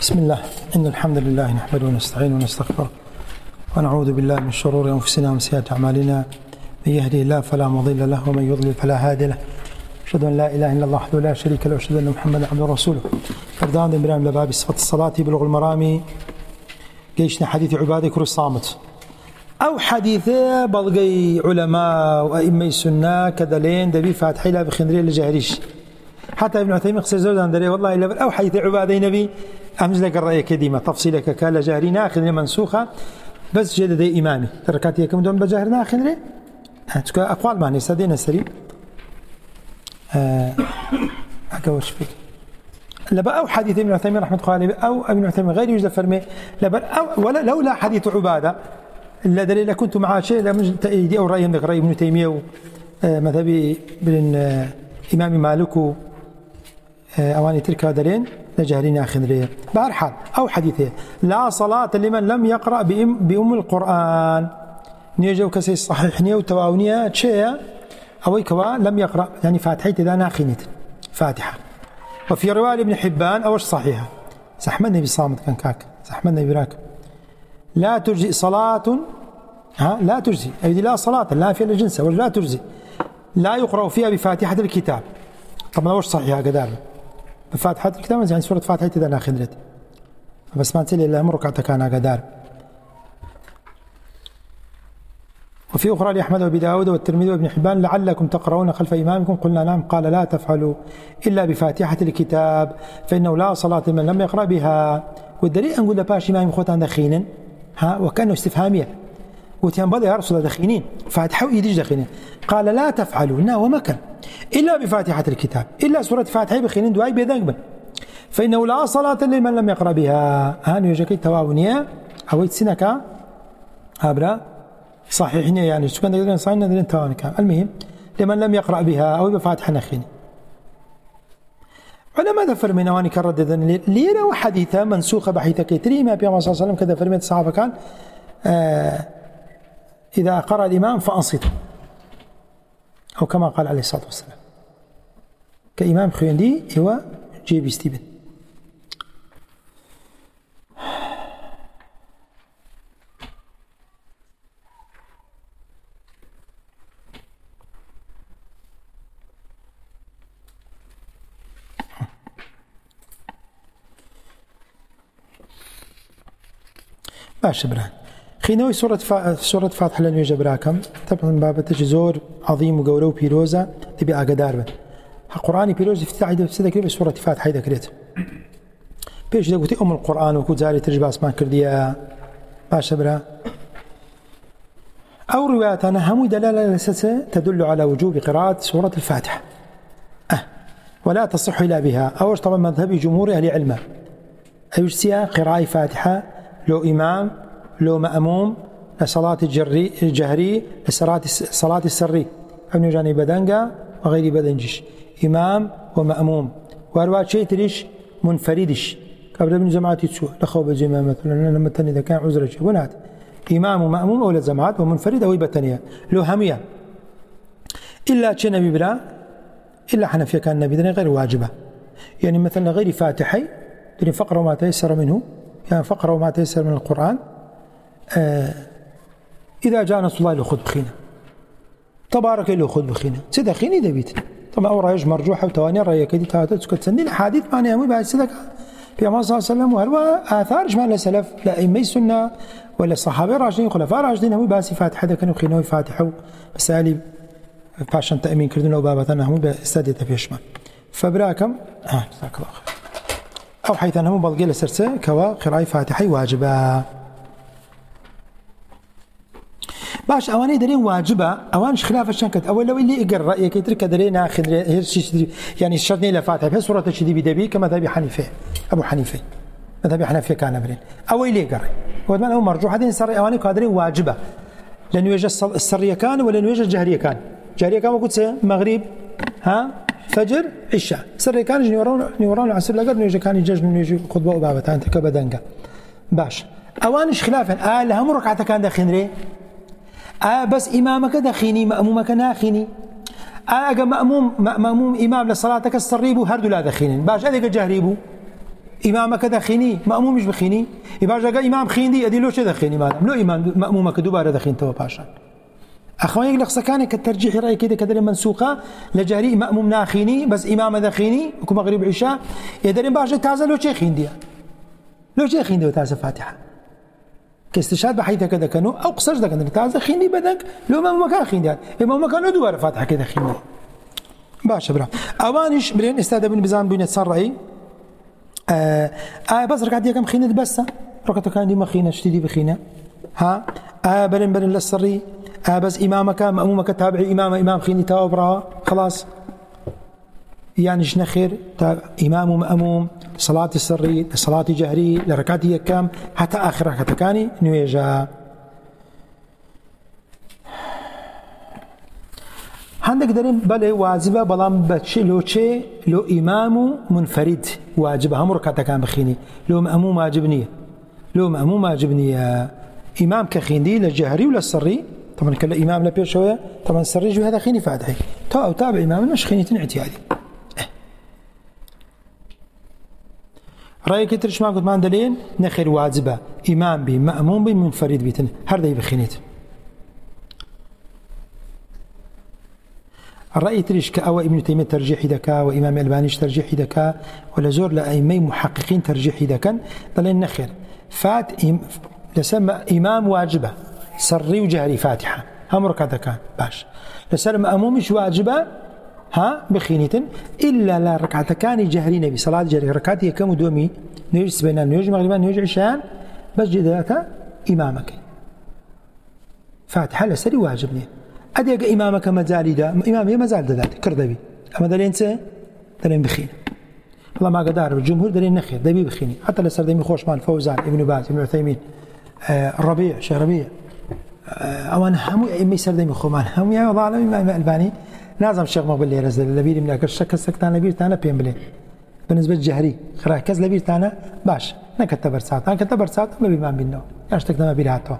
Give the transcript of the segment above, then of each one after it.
بسم الله إن الحمد لله نحمده ونستعينه ونستغفره ونعوذ بالله من شرور أنفسنا ومن سيئات أعمالنا من يهده الله فلا مضل له ومن يضلل فلا هادي له أشهد أن لا إله إلا الله وحده لا شريك له وأشهد أن محمدا عبده ورسوله فردان إبراهيم لباب صفة الصلاة بلغ المرامي جيشنا حديث عبادة كر الصامت أو حديث بلغي علماء وأئمة السنة كدلين دبي فاتحي لا بخندرية لجهريش حتى ابن عثيمين خسر زوجان دري والله إلا أو حديث عبادة نبي أمز لك الرأي كديمة تفصيلك كلا جهرينا خندرية منسوخة بس جد دي إمامي تركاتي كم دون بجهرنا خندرية أقوال معني سدينا سري أكوش فيك لبا أو حديث ابن عثيمين رحمة الله عليه أو ابن عثيمين غير يوجد فرمي لبا أو ولا لولا حديث عبادة إلا دليل كنت مع شيء لم تأيدي أو رأي عندك رأي ابن تيمية ومذهبي بن إمام مالك أواني تلك دلين لجهرين آخر بارحال أو حديثه لا صلاة لمن لم يقرأ بأم القرآن نيجو كسي صحيحني وتواونية شيء أو كوا لم يقرأ يعني فاتحة إذا ناخنت فاتحة. وفي رواية ابن حبان أوش صحيحة زحمنا بصامت كان كاك زحمنا براك لا تجزي صلاة لا تجزي أي لا صلاة لا في الجنسة ولا تجزي لا يقرأ فيها بفاتحة الكتاب. طبعا أوش صحيحة قدام بفاتحة الكتاب يعني سورة فاتحة إذا ناخنت بس ما تسلي إلا أمرك أعتكانا قدار. وفي أخرى لأحمد وأبي داود والترمذي وابن حبان لعلكم تقرؤون خلف إمامكم قلنا نعم قال لا تفعلوا إلا بفاتحة الكتاب فإنه لا صلاة من لم يقرأ بها. والدليل أنقول لباش إمام خوتان دخينين وكأنه استفهامية قلت يا بضي يا رسول الله دخينين فاتحة وإيديش دخينين قال لا تفعلوا إنه ومكن إلا بفاتحة الكتاب إلا سورة فاتحة بخينين دعاء بيدنقبا فإنه لا صلاة لمن لم يقرأ بها. هانو يجاكي تواونية أو يتسنك أبرا صحيحين يعني شو كان يقولون صحيحين ندرين تواني كان المهم لمن لم يقرأ بها أو بفاتحة نخيني على ماذا فرمي نواني كرددا ليرة وحديثة منسوخة بحيثة كيتري ما بيما صلى الله عليه وسلم كذا فرمي الصحابة كان إذا قرأ الإمام فأنصت أو كما قال عليه الصلاة والسلام كإمام خيندي هو جيبي ستيبن. باش بران خينوي سورة فاتحة لن يوجب راكم طبعا بابتش زور عظيم وقورو بيروزة تبي أقدار بن القرآن بيروز افتتاحي دفسة ذكري بسورة فاتحة ذكريت بيش دا قلت أم القرآن وكود زاري ترجب أسمان كردية باش بران أو روايات أنا همو دلالة لسسة تدل على وجوب قراءة سورة الفاتحة ولا تصح إلا بها. أوش طبعا مذهبي جمهور أهل علمه أيجسيها قراءة فاتحة لو إمام لو مأموم لصلاة الجهري لصلاة السري أبني جاني بدنجا وغير بدنجش إمام ومأموم وأرواد شيء تريش منفردش قبل ابن جماعة تسوء لخوب الجماعة مثلا لما تاني إذا كان عذر شيء ونات إمام ومأموم أولى جماعات ومنفرد أو بتانية لو همية إلا شيء نبي بلا إلا حنفية كان نبي غير واجبة يعني مثلا غير فاتحي يعني فقرة وما تيسر منه يعني فقرة وما تيسر من القرآن إذا جاء نصر الله لأخذ بخينا تبارك اللي أخذ بخينا سيدا خيني دبيت طبعا أو رأيش مرجوحة وتواني رأيك دي تهاتت سكت سنين حديث معنى يموي بعد سيدك في أمان صلى الله عليه وسلم وهل آثار جمال لسلف لا إمي السنة ولا الصحابة راشدين خلفاء راشدين هموي باسي فاتحة كانوا خينوي فاتحة بسالي باشان تأمين كردون أو بابتنا هموي باستادية في شمال فبراكم جزاك الله خير أو حيث أنهم بلغي لسرسة كوا قراءة فاتحة واجبة باش أواني دلين واجبة أوانش خلاف الشنكت أول لو اللي إقر رأيك يترك دلين آخر يعني الشرطني لفاتحة في سورة الشدي بدبي كما ذهب حنيفة أبو حنيفة مذهب حنيفة كان برين أول اللي إقر وذمان هو مرجوح هذين سر أواني كادرين واجبة لأنه يوجد السرية كان ولا يوجد الجهرية كان جهرية كان وقلت مغرب فجر عشاء سر كان يورون العصر لقد نيجي كان يجج نيجي خطبة وبابتان تكبدنجا باش أوانش خلافا لهم ركعة كان داخل بس إمامك داخيني مأمومك ناخيني أجا مأموم إمام لصلاتك السريبو هردو لا داخينين باش هذا جهريبو إمامك دخيني مأموم مش بخيني يبقى جاء إمام خيندي أدي لو شو دخيني مادام لو إمام مأمومك دوباره دخين تو باشا أخواني يقول سكاني كالترجيح رأي كده كدر منسوقة لجاري مأموم ناخيني بس إمام دخيني وكم مغرب عشاء يدرين باشا تعزل لو شيء خيندي لو شيء خيندي وتعزل فاتحة كاستشهاد بحيث كذا كانوا أو قصر ذاك أنك تعزل خيندي بدك لو مأمومك خيندي إمامك كانوا دوباره فاتحة كده خيندي باشا برا أوانش برين استاذ ابن بزان بين تصرعي بس ركعت كم خينة بس ركعت كان دي مخينة شتي بخينة ها بلن للسري بس إمامك مأمومك تابعي إمام خيني تابرها خلاص يعني شنا خير إمام ومأموم صلاة السري صلاة جهري لركعتي كم حتى آخر ركعت كاني نويجا عندك درين بله واجبه بلام بتشي لو إمام منفرد واجبه هم ركعت كان بخيني لو مأموم واجبني إمام كخيندي للجهري ولا السري طبعا كلا إمام لا بيشوية طبعا السري جو هذا خيني فاتحي أو تابع إمام مش خيني اعتيادي رأيك ترش ما قلت ما دليل نخير واجبه إمام بي مأموم بي منفرد بيتن هذا يبخينيت الرأي تريش كأو ابن تيمية ترجيح ذكا وإمام البانيش ترجيح ذكا ولا زور لأئمة محققين ترجيح ذكا ضلين نخير فات لسمى إمام واجبة سري وجهري فاتحة هم ركعة كان باش لسمى مأمومش واجبة ها بخينيتن إلا لا ركعة كان جهري نبي صلاة جهري ركعتي كم دومي نيجي بين نيجي مغربا نيجي عشان بس جداتا إمامك فاتحة لسري واجبني أديك إمامك مزالي دا إمامي مزال ذات كردبي أما دلين سه دلين بخين والله ما قدار الجمهور دلين نخير دبي بخيني حتى لسر دمي خوش مال فوزان ابن باز ابن عثيمين الربيع شيخ ربيع أوان همو أمي سر دمي خومان هم يا والله الإمام الباني لازم الشيخ مقبل لي رزل لبير من أكر شك سكتان لبير تانا بين بلين بالنسبة للجهري خرا كز لبير تانا باش نكتب برسات أنا كتب برسات ما بيمان بينه إيش تقدم ما بيراتو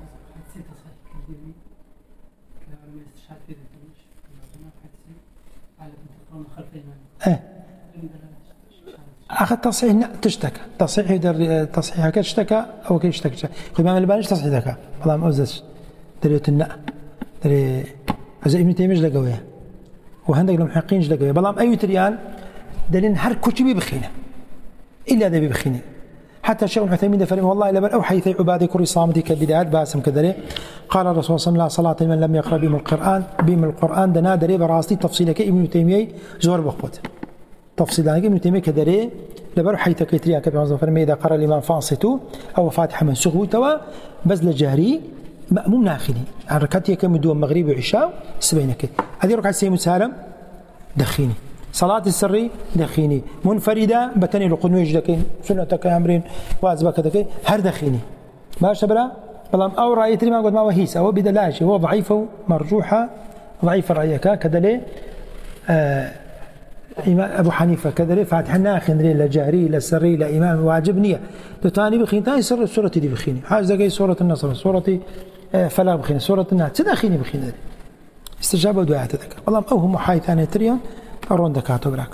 أخذ تصحيح تشتكى تصحيح كشتكى أو كيشتكى الإمام الباني تصحيح ذكاء والله ما أوزش دليل النأ دليل إذا ابن تيمية لقويه وهندق المحققين لقويه بلام أي تريان دليل هر كتبي بخينه إلا ذا بخينه حتى الشيخ العثيمين دفرم والله إلا بل أو حيث عبادي كري صامتي كالبدايات باسم كذلك قال الرسول صلى الله عليه وسلم لا صلاة من لم يقرأ بهم القرآن دنا دري براستي تفصيلك ابن تيمية زور بخوت تفصيلك ابن تيمية كدري لبر حيث كيتريا كبير فرمي إذا قرأ الإمام فانصتو أو فاتحة من سخو توا بزل جهري مأموم ناخلي عن ركعتي كم دوم مغرب وعشاء سبينك هذه ركعة سيم سالم دخيني صلاة السري دخيني منفردة بتني لقنوي يجدكين سنتك يا أمرين واجبك كذا هر دخيني ما شبرا بلام أو رأيت لي ما قلت ما وهيس أو بدلاش هو ضعيفه مرجوحة ضعيف رأيك كذا أبو حنيفة كذا فاتح ناخن لا جهري لا سري لا إمام واجبنية تاني بخين تاني سورة دي بخيني حاجة زي سورة النصر سورة فلا بخيني سورة الناس تدخيني بخيني استجابة دعاء تذكر والله أو هم حي ثاني تريان أرون دكاتو براك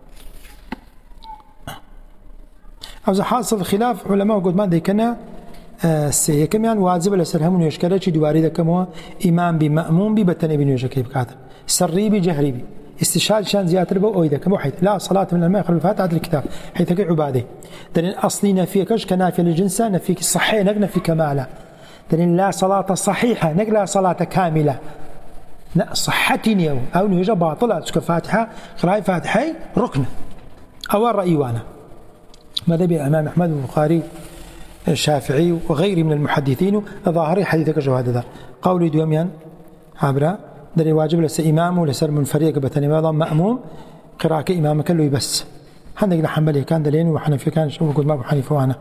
أو حاصل الخلاف علماء قد ما ذكرنا السيء كمان واجب لسرهم يشكله شيء دواري ذكر هو إمام بمأموم ببتني بنيوجا كيف كاتب سري بجهري بي استشهاد شان زيادة ربو أو إذا كم حيث لا صلاة من الماء خلف الفاتحة الكتاب حيث كعبادة دليل أصلي نفيكش كنافية للجنسة نفيك الصحيح نقنا في كمالة دليل لا صلاة صحيحة نقلا صلاة كاملة لا صحتني أو نيجا باطلة كفاتحة قراءة فاتحة ركن أو الرأي وانا ماذا بأمام أحمد والبخاري الشافعي وغيره من المحدثين ظاهري حديثك جواد ذا قولي دوميان عبرا دليل واجب لسا إمام ولسا منفريق بتاني ماذا مأموم قراءة إمامك اللي بس عندك لحنبلي كان دليل وحنفي كان شوف قلت ما أبو حنيفة وانا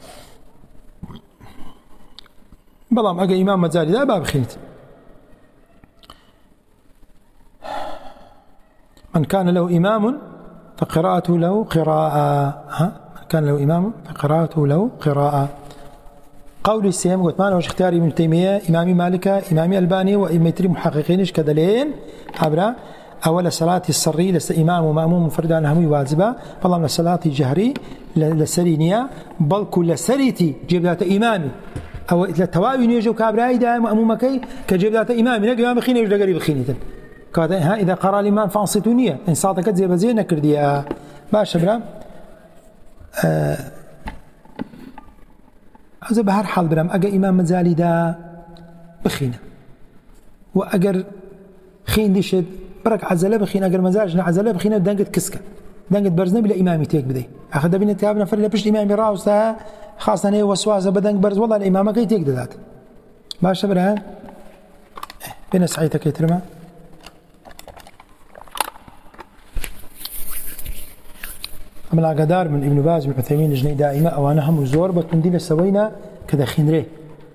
بلام أجا إمام مزالي ذا باب خينت من كان له إمام فقراءته له قراءة من كان له إمام فقراءته له قراءة قول السيم قلت ما وش اختياري ابن تيمية إمامي مالك إمامي الباني وإمامي محققينش كدلين عبرا أول صلاة السري لست إمام ومأموم مفرد عنها واجبة فالله صلاة جهري لسرينيا بل كل سريتي جبدات إمامي أو التواوي نيجو كابراي دا مأمومكي كجبدات إمامي نجي إمام خيني ولا قريب خيني كذا إذا قرأ الإمام فأنصتوا نية إن صادقت زي بزين كرديا باش برا هذا بهر حال برام أجا إمام مزالي دا بخينة وأجر خين ديشد برك عزله بخينة أجر مزاج عزله بخينة دنقت كسكة دنقت برزنا بلا إمامي تيك بدي أخذ بين التعب نفر لبش إمامي راوسها خاصة هي وسواسة بدنق برز والله الإمامة كي تيك دات باش برا بين سعيتك يترمى أمل عقدار من ابن باز بن عثيمين لجنة دائمة أو أنا هم زور بتنديل سوينا كذا خنره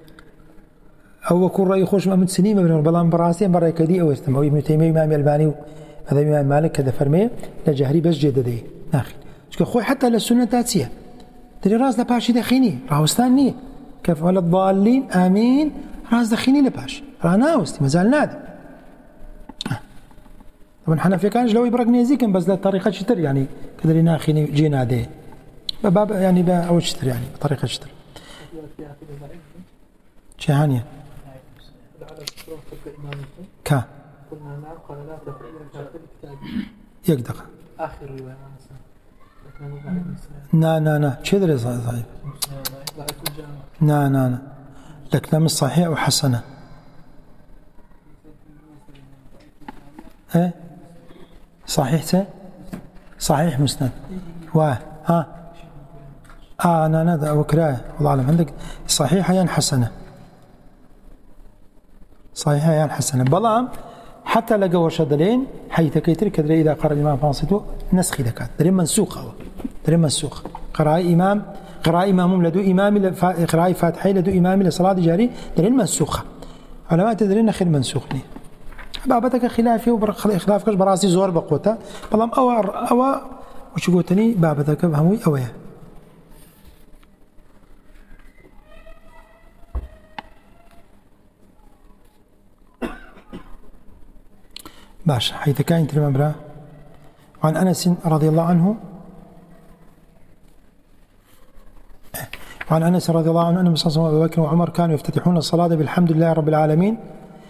أو كل رأي خوش مأمن سليمة بن البلان براسين برأي كذي أو استمعوا ابن تيمية إمام الباني هذا إمام مالك كذا فرمي لجهري بس جددي ناخي شو خوي حتى للسنة تاتسية تري راس لباشي دخيني راوستان نية كيف ولا الضالين آمين راس دخيني لباش رانا وستي مازال نادي طبعا حنفي كانش لو يبرقني زيكم بس للطريقة شتر يعني كذا لنا أخيني جينا ده باب يعني أو شتر يعني بطريقة شتر شهانية كا قلنا نعم قال لا تفعيل الكتاب يقدق آخر رواية نا شدري ضعيف نا لكن مش صحيح وحسنة ايه صحيح مسند أنا ذا وكراء والله أعلم عندك صحيحة يعني حسنة صحيحة يعني حسنة بلام حتى لقوا وشدلين حيث كيتر كدري إذا قرأ الإمام فانصته نسخي ذكات درين منسوخ قراء إمام لدو إمام قراء فاتحي لدو إمام لصلاة جاري درين منسوخة علماء تدرين خير منسوخني بابتك خلافي وخلافك براسي زور بقوته بلام أو وشقوتني بابتك بهموي أويا باش حيث كان ترمى برا وعن أنس رضي الله عنه أن النبي صلى الله عليه وسلم وأبو بكر وعمر كانوا يفتتحون الصلاة بالحمد لله رب العالمين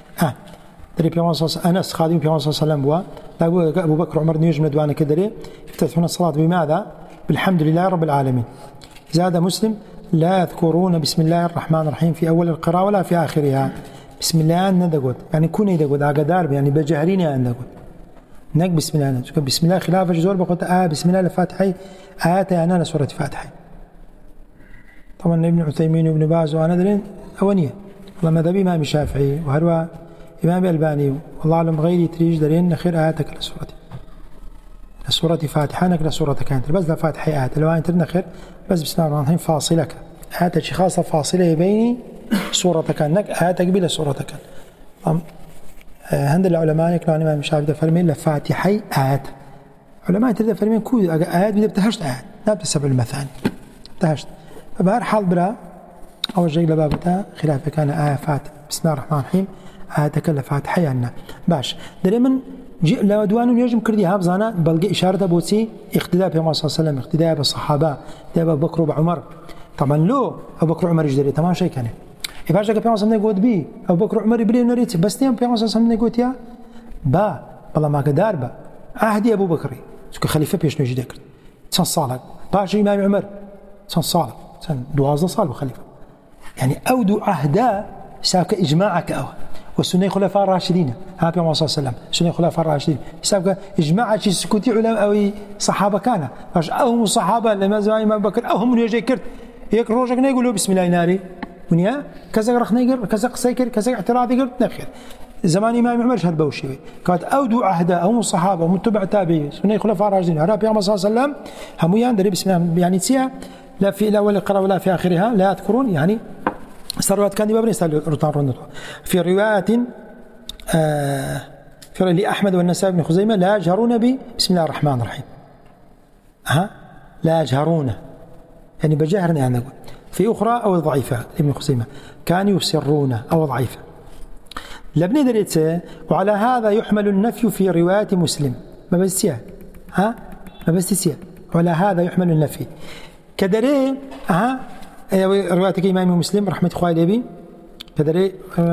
دري بيوم أنس خادم بيوم صلى الله عليه وسلم أبو بكر وعمر نيجم ندوانا كدري يفتتحون الصلاة بماذا؟ بالحمد لله رب العالمين. زاد مسلم لا يذكرون بسم الله الرحمن الرحيم في أول القراءة ولا في آخرها. بسم الله ندقود يعني كوني دقود عقدار يعني بجهرين ندقود نك بسم الله نك بسم الله خلاف جزور بقول بسم الله الفاتحة آيات يعني أنا سورة فاتحة. طبعا ابن عثيمين وابن باز وأنا درين أونية والله مذهبي إمام الشافعي وهروا إمام الباني والله أعلم غيري تريج درين نخير آياتك لسورة فاتحة نك لسورة كانت بس لا فاتحة آيات لو أنت نخير بس بسم الله الرحمن الرحيم فاصلك آياتك خاصة فاصلة بيني سورة كانك آياتك بلا سورة كان. هند العلماء يكلون الإمام الشافعي فرمين لفاتحة آيات علماء تريد فرمين كود آيات بدأ بتهشت آيات لا بتسبع المثاني تهشت. فبهر حال برا أول شيء لبابتها خلافه كان آية فاتحة بسم الله الرحمن الرحيم آياتك لفاتحة يعني باش دائما لو دوانو يجم كردي هابزانا بلقي إشارة بوتي اقتداء بهم صلى الله عليه وسلم اقتداء بالصحابة اقتداء أبو بكر وعمر. طبعا لو أبو بكر وعمر يجدري تمام شيء كان إفاجأ بهم صلى الله عليه وسلم بي أبو بكر وعمر يبري نريت بس نيم بهم صلى الله عليه وسلم يقول يا با والله ما قدار با عهدي أبو بكر سك خليفة بيش نجي ذكر سن صالح باش إمام عمر سن صالح سن دوازن صالح خليفة يعني أودو عهدا ساك إجماعك أو والسنة خلفاء الراشدين ها بيوم صلى الله عليه وسلم سنة خلفاء الراشدين ساك إجماع شيء سكوتي علماء أو صحابة كان باش أهم الصحابة لما زمان إمام بكر أهم من يجي كرت هيك روجك نيقولوا بسم الله ناري ونيا كذا رخ نيقر كذا قسيكر كذا اعتراضي قلت نخير زمان إمام عمر شهد بوشي كانت أودو عهدا هم الصحابة ومتبع تابعين سنة خلفاء الراشدين ها بيوم صلى الله عليه وسلم هم يندري بسم الله يعني تسيا لا في الأول القراءة ولا في آخرها لا يذكرون يعني استروات كان بابن يستل في روايات في لأحمد والنسائي بن خزيمة لا يجهرون بسم الله الرحمن الرحيم لا يجهرون يعني بجهرنا يعني في أخرى أو ضعيفة ابن خزيمة كان يسرون أو ضعيفة لبني دريت وعلى هذا يحمل النفي في رواية مسلم ما بس ها ما بس وعلى هذا يحمل النفي كدري روايتك إمام مسلم رحمة الله عليه كدري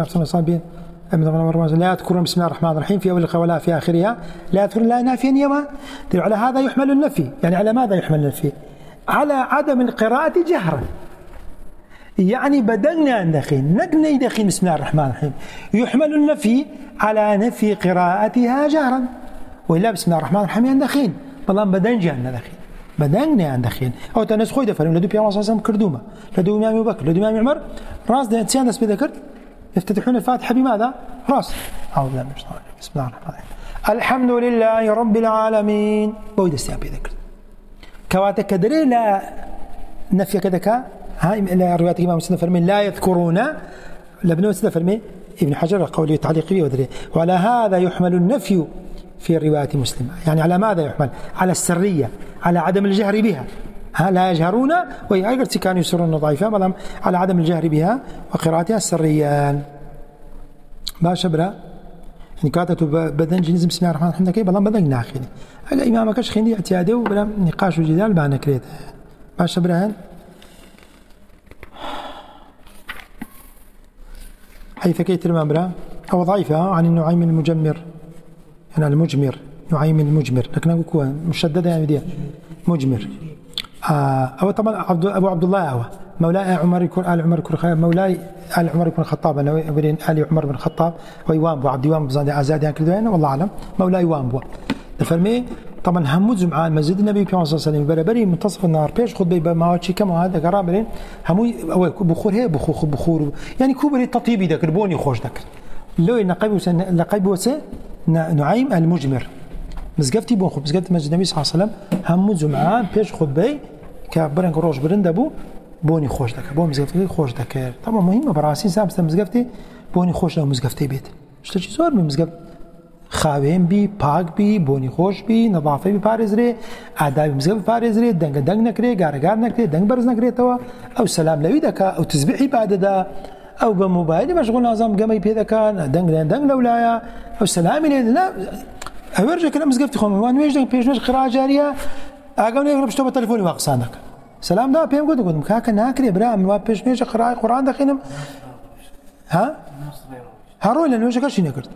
لا يذكرون بسم الله الرحمن الرحيم في أول ولا في آخرها لا يذكرون لا نافيا يما على هذا يحمل النفي يعني على ماذا يحمل النفي على عدم القراءة جهرا يعني بدلنا ندخين نقني دخين بسم الله الرحمن الرحيم يحمل النفي على نفي قراءتها جهرا وإلا بسم الله الرحمن الرحيم يندخين والله بدنجي عندنا دخين بدنجي عندنا دخين أو تنس خوي دفرم لدو بيان وصلهم كردومة لدو إمام أبو بكر لدو إمام عمر راس ده تسيان ناس بذكر يفتتحون الفاتحة بماذا؟ راس أعوذ بالله من الشيطان الرجيم بسم الله الرحمن الرحيم الحمد لله رب العالمين بويد استيان بذكر كواتك كدري لا نفي كذا ها رواية الإمام مسلم فرمين لا يذكرون لابن مسلم فرمين ابن حجر قوله تعليقي ودري وعلى هذا يحمل النفي في رواية مسلم يعني على ماذا يحمل على السرية على عدم الجهر بها لا يجهرون وأيضا كانوا يسرون ضعيفا بل على عدم الجهر بها وقراءتها السريان باش برا يعني كاتتو بدن جنز بسم الله الرحمن الرحيم كي بلان بدن ناخني هذا إمامك خندي اعتيادي وبلا نقاش وجدال بعنا كريت باش برا حيث كيت المبرا أو ضعيفة عن النعيم المجمر يعني المجمر نعيم المجمر لكن أقول مشددة يعني دي مجمر أو طبعا أبو عبد الله أو مولاي عمر يكون آل عمر يكون مولاي آل عمر يكون الخطاب أنا أبين آل عمر بن الخطاب ويوان بو عبد يوان بزاد عزاد يعني كذا والله أعلم مولاي وان بو دفرمي طبعا همو زمعان مسجد النبي صلى الله عليه وسلم بربري منتصف النهار بيش خد بي ما شي كما هذا قرابلين همو بخور هي بخور يعني كوبري تطيبي ذاك البوني خوش ذاك لو لقيب وسن نعيم المجمر مزقفتي بون خو مزقفت مسجد النبي صلى الله عليه وسلم همو زمعان بيش خد بي كبرن روش برند ابو بوني خوش ذاك بون مزقفتي خوش ذاك طبعا مهمه براسي سامس مزقفتي بوني خوش لو مزقفتي بيت شتي زور من مزقفت خاوين بي پاک بي بوني خوش بي نظافه بي پارێزرێ ئادابی مزگەوت پارێزرێ دەنگ نەکرێ گارەگار نەکرێ دەنگ بەرز نەکرێتەوە ئەو سەلام لەوی دەکا ئەو تسبیحی پادەدا ئەو بە مۆبایلی مەشغوڵ نازانم گەمەی پێ دەکات دەنگ لەولایە ئەو سەلامی لێ دەنا ئەوێژێک لە مزگەفتی خۆم وان نوێژ دەنگ پێشنوێژ قرا جاریە ئاگەم لێ پشتۆ بە تەلەفۆنی وا قسان دەکەم سەلام دا پێم گوتم کاکە ناکرێ برا من وا پێشنوێژ قرای قورئان دەخوێنم ها هەڕۆی لە نوێژەکەشی نەکرد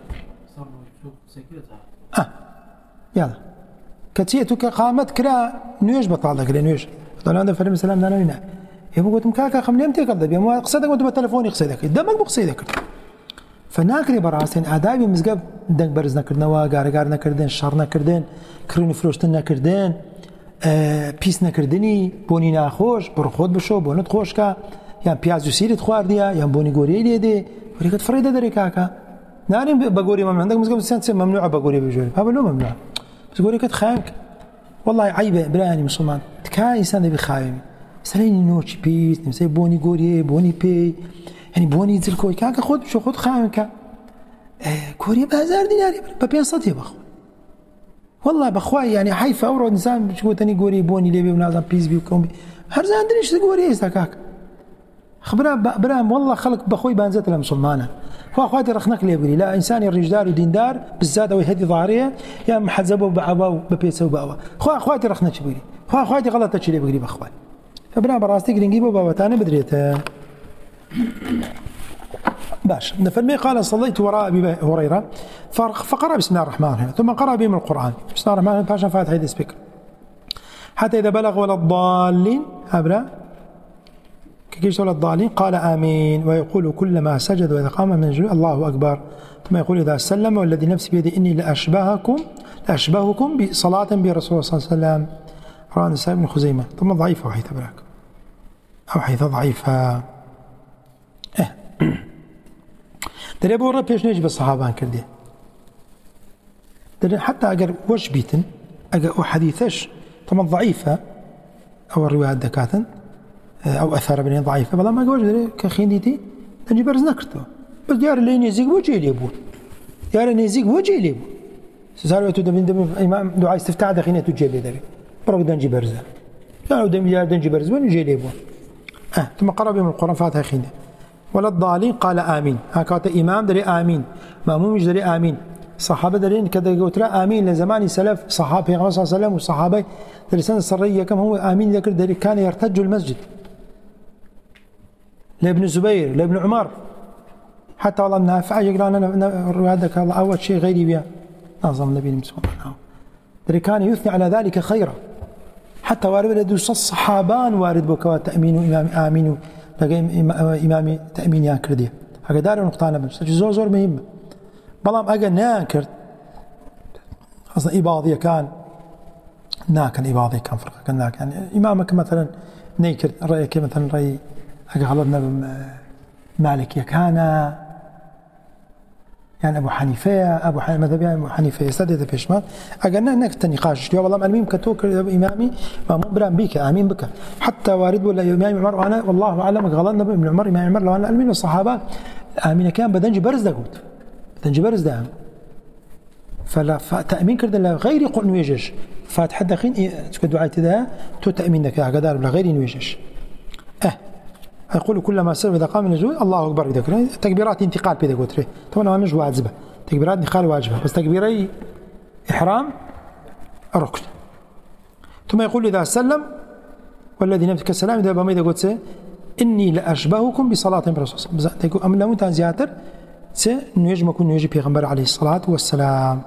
يلا كتيتو كقامت كرا نيوش بطال كرا نيوش طلعنا ده فريم سلام دانا هنا يبغى قلت كاكا خمليم تيقظ ده ما قصدك وانت بالتليفون يقصدك دمك بقصدك فناكري براسين آدابي مزقب دنگ برزنا كردنوا قارقارنا كردين شرنا كردين كروني فروشتنا كردين بيسنا كردني بوني ناخوش برخود بشو بونت خوشكا يعني بيازو سيرت خوارديا يعني بوني غوري ليدي وريكت فريده دري كاكا نارين بقوري ممنوع عندك مزقب سنت ممنوع بقوري بجوري هذا لو ممنوع بس قوري كت خايمك والله عيبه براني مسلمان كان انسان بخايم ساليني نوتش بيس نمسي بوني غوري بوني بي يعني بوني زلكوي كاكا خذ شو خذ خايمك كوري بازار ديناري ببين صدي بخو والله بخواي يعني حيفا اورو انسان بتقول تاني غوري بوني ليبي ونازم بيس بي وكومبي هرزان دريش تقوري كاك خبره برام والله خلق بخوي بانزت المسلمانه هو اخواتي رخنك لي يقولي لا انسان رجدار وديندار بالذات او يهدي ظاهريه يا محزبه بعبا ببيسه وباوا هو اخواتي رخنك يقولي هو اخواتي غلطت شي يقولي بخوان فبرا براستي نجيبه بابا ثاني بدريته باش نفرمي قال صليت وراء ابي هريره فقرا بسم الله الرحمن الرحيم ثم قرا بهم القران بسم الله الرحمن الرحيم باشا فاتحه هذا سبيكر حتى اذا بلغ ولا الضالين ابرا كيش ولا الضالين قال آمين ويقول كلما سجد وإذا قام من الجلوس الله أكبر ثم يقول إذا سلم والذي نفسي بيدي إني لأشبهكم بصلاة برسول الله صلى الله عليه وسلم رواه النسائي بن خزيمة ثم ضعيفة وحيث براك أو حيث ضعيفة دري أبو رب بيش نيجي بالصحابان كردي دري حتى أقر وش بيتن أقر حديثش ثم ضعيفة أو الروايات دكاتن أو أثار بني ضعيفة بلا ما قوش كخينديتي تنجي برز نكرته بس ديار اللي نيزيق وجه ليبون ديار نيزيق وجه ليبون سألوا تدبين إمام دعاء استفتاح دخينة تجي لي ذبي برو دنجي برزة قالوا ديار دنجي برز وين يجي ليبون ثم قرأ بهم القرآن فاتها خيندة ولا الضالين قال آمين. هكذا إمام دري آمين، مأموم دري آمين، صحابة درين كذا قلت آمين لزمان سلف صحابة صلى الله عليه وسلم وصحابة درسان السرية كم هو آمين ذكر دري كان يرتج المسجد لابن الزبير لابن عمر حتى والله النافع يقرأ أنا هذاك الله أول شيء غيري بها نظم النبي المسلم دري كان يثني على ذلك خيرا حتى وارد لدوس الصحابان وارد بكوا تأمين إمام آمين لقى إمام تأمين ياكر دي هكذا دار نقطة بس زور زور مهمة بلام أجا ناكر أصلا إباضية كان ناكن إباضية كان فرق كان ناكن يعني إمامك مثلا نيكر رأيك مثلا رأي أجا خلطنا مالك كان يعني أبو حنيفة مذهب يعني أبو حنيفة يستدعي بيشمال أجنا هناك النقاش يا والله معلمين كتوكر إمامي ما مبرم بك آمين بك حتى وارد ولا إمام عمر وأنا والله أعلم غلطنا ابن عمر إمام عمر لو أنا ألمين الصحابة آمين كان بدنج برز ده قلت بدنج برز ده فلا فتأمين كرد غير يقول نويجش فاتحة دخين دعاء تدا تو تأمين لك هكذا ولا غير نويجش يقول كل ما سر إذا قام النزول الله أكبر بذكره تكبيرات انتقال بذا قلت طبعا أنا نجوا واجبة تكبيرات انتقال واجبة بس تكبيري إحرام ركن ثم يقول إذا سلم والذي نفسك السلام إذا بما إذا قلت إني لأشبهكم بصلاة برسول تقول أم لا متان زياتر نيجم يكون نيجي بيغمبر عليه الصلاة والسلام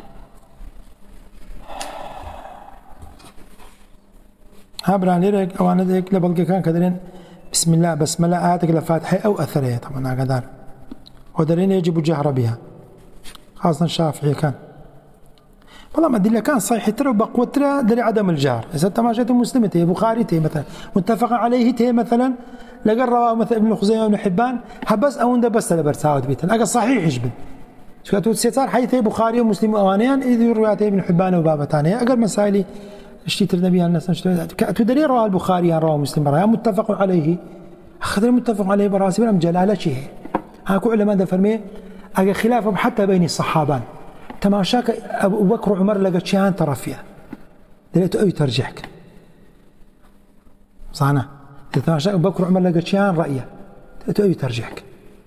هابران ليرك أو أنا ذيك لبلغ كان كذلين بسم الله بسملة آتك لفاتحة أو أثرية طبعا هكذا ودرين يجب الجهر بها خاصة الشافعي كان والله ما أدري كان صحيح ترى وبقوة ترى دري عدم الجهر إذا تماشيته مسلمة تي بخاري تي مثلا متفق عليه تي مثلا لقى رواه مثلا ابن خزيمة وابن حبان هبس أو ده بس لبرساود بيتن أجا صحيح يجبن شكله سيصار حيث بخاري ومسلم وأوانيان إذا روايته ابن حبان وبابا ثانية أجا مسائل اشتيت النبي الناس تدري رواه البخاري رواه مسلم برا متفق عليه أخذ متفق عليه براسي بلا مجلالة شيء هاكو علماء ده فرمي أجا خلافهم حتى بين الصحابان تماشاك أبو بكر وعمر لقت شيئان طرفية دليت أي ترجحك صحنا تماشاك أبو بكر وعمر لقت شيئان رأيه دليت أي ترجحك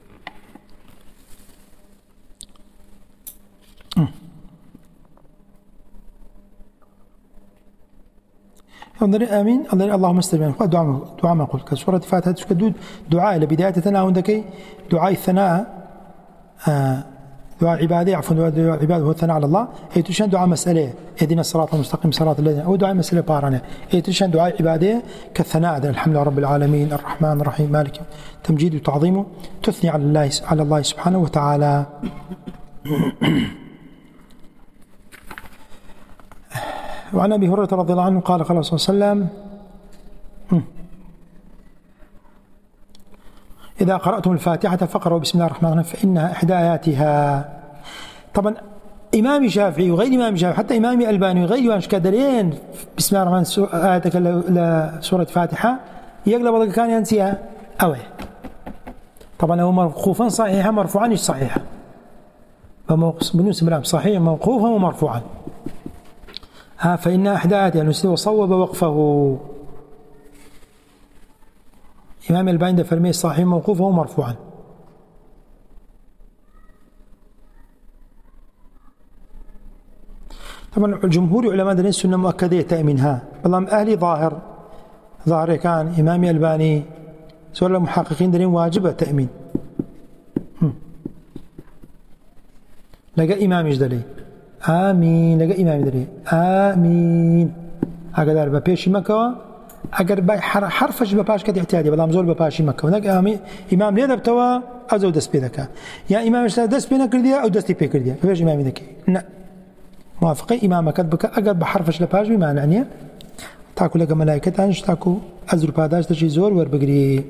انظري آمين اللهم استجب دعاء ما قلت كسورة فاتحة تشكدود دعاء لبداية ثناء عندك دعاء الثناء دعاء عبادة عفوا دعاء عبادة هو الثناء على الله هي تشان دعاء مسألة اهدنا الصراط المستقيم صراط الذين أو دعاء مسألة بارنة هي تشان دعاء عبادة كالثناء الحمد لله رب العالمين الرحمن الرحيم مالك تمجيد وتعظيمه تثني على الله سبحانه وتعالى. وعن أبي هريرة رضي الله عنه قال صلى الله عليه وسلم إذا قرأتم الفاتحة فقرأوا بسم الله الرحمن الرحيم فإنها إحدى آياتها. طبعا إمام شافعي وغير إمام شافعي حتى إمام الباني وغير إمام كدرين بسم الله الرحمن الرحيم آياتك لسورة فاتحة يقلب كان ينسيها أوي طبعا هو موقوفا صحيحا مرفوعا مش صحيحا بالنسبة لهم صحيح موقوفا ومرفوعا فإن أحد آيات يعني وصوب وقفه إمام الباني ده فرمي صحيح موقوفه ومرفوعا. طبعا الجمهور علماء دين السنة مؤكدة تأمينها والله أهلي ظاهر كان إمام الباني سؤال المحققين دين واجبة تأمين لقى إمام يجدلي آمين لقى إمام يدري آمين هكذا بباشي مكة أجر حرفش بباش كده احتياجي بلا مزول بباشي مكة هناك إمام ليه دبتوا أزود دس بيدك يا إمام اشترى دس بينك كرديا أو دستي بي كرديا فبيش إمام ذكي لا موافقي إمام كتبك أجر بحرفش لباش بما نعنيه تاكل لك ملائكة تانش تاكو أزر باداش تشي زور وربقري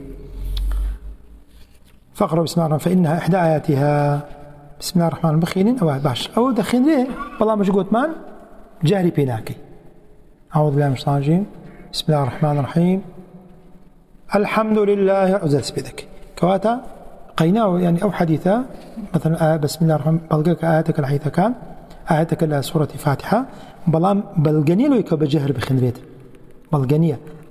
فقرأ بسم الله الرحمن فإنها إحدى آياتها بسم الله الرحمن الرحيم أو باش أو دخين ليه والله مش قلت مان جهري بيناكي أعوذ بالله من الشيطان الرجيم بسم الله الرحمن الرحيم الحمد لله أزلت بذك كواتا قيناه يعني أو حديثة مثلا بسم الله الرحمن بلغك آياتك الحيثة كان آياتك لسورة فاتحة بلام بلغنية لو يكو بجهر بخنريت بلغنية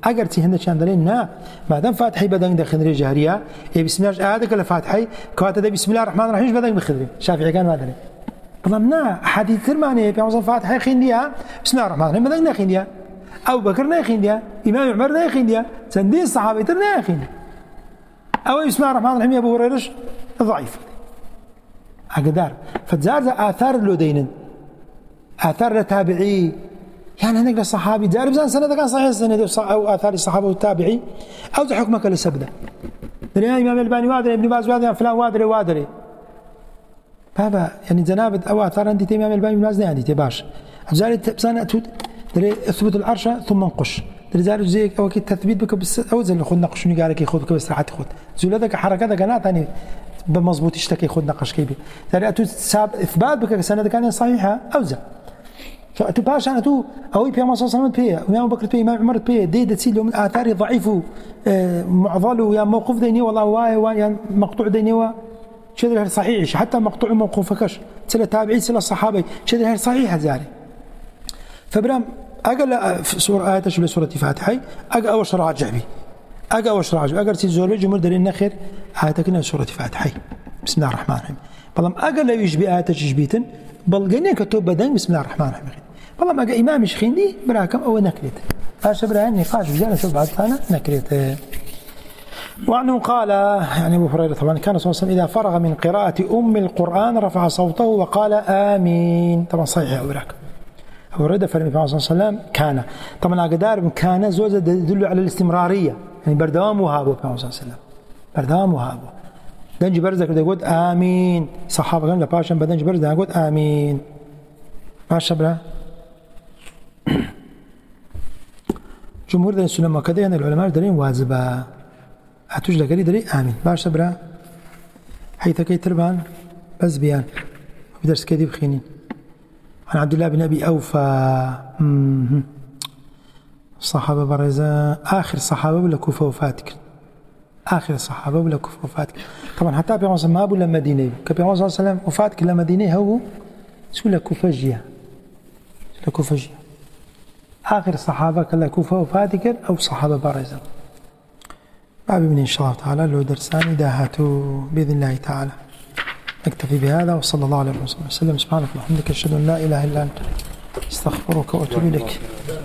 اگر تي هند شان دلين نا ما دام فاتحي بدن دخل جهريه بسم الله هذاك الفاتحي كاتب بسم الله الرحمن الرحيم بدن بخدري شافعي كان ما دري ظننا حديث الماني في فاتحي خنديا بسم الله الرحمن الرحيم بدن خنديا أو بكر ناخنديا إمام عمر ناخنديا سندين الصحابة تر ناخنديا أو بسم الله الرحمن الرحيم يا أبو هريرة ضعيف أقدار فتزار آثار اللودين آثار التابعي يعني هناك الصحابي دار بزان سنة كان صحيح السنة أو آثار الصحابة والتابعي أو حكمك للسبدة دريان إمام الباني وادري ابن باز وادري فلان وادري بابا يعني جنابة أو آثار عندي إمام الباني ابن باز عندي تباش أجاري بزان اثبت العرش ثم انقش درجال زيك او كي تثبيت بك بس اوزن ياخذ نقش ني قالك ياخذ بس راح تاخذ زول هذاك حركه قناه ثاني بمضبوط يشتكي ياخذ نقش كيبي ترى تساب اثبات بك سنه كان صحيحه اوزن فاتو باش انا تو او بي ما صلى بي امام بكر بي امام عمر بي دي تسيل من اثار ضعيف معضل يا موقف ديني والله واي يعني مقطوع ديني شذا صحيح حتى مقطوع موقفكش سلا تابعي سلا الصحابه شذا صحيح زاري فبرام أقل في سورة آية شبه سورة فاتحة أقل أوش راجع بي أقل أوش راجع أقل تزور جمهور دليل نخير آية كنا سورة فاتحة بسم الله الرحمن الرحيم بلام أقل لا يشبه آية تشبيتا بل جنيك كتب بدن بسم الله الرحمن الرحيم بلام أقل إمام شخيندي براكم أو نكريت هذا براهن نقاش بجانا شوف بعد ثانا نكريت وعنه قال يعني أبو هريرة طبعا كان صلى الله عليه وسلم إذا فرغ من قراءة القرآن رفع صوته وقال آمين طبعا صحيح أوراك ورد فرمي صلى الله عليه وسلم كان طبعا أقدار كان زوجة يدل على الاستمرارية يعني بردوام وهابه صلى الله عليه وسلم بردوام وهابه دنج برزك بده يقول آمين صحابة قالوا لباشا بدنج برزك يقول آمين باشا بلا جمهور دين السنة كذا يعني العلماء دارين واجبة أتوج لقري داري آمين باشا بلا حيث كي تربان بس بيان بدرس كذي بخينين عن عبد الله بن أبي أوفى صحابة برزة آخر صحابة ولا كوفة وفاتك آخر الصحابة ولا كوفة وفاتك طبعا حتى في عصر ما أبو لمدينة كبي عصر صلى الله عليه وسلم وفاتك لمدينة هو شو لا كوفة جيا لا كوفة جيا آخر الصحابة كلا كوفة وفاتك أو صحابة برزة باب من إن شاء الله تعالى لو درسان داهاتوا بإذن الله تعالى نكتفي بهذا وصلى الله عليه وسلم سبحانك وبحمدك أشهد أن لا إله إلا أنت استغفرك وأتوب إليك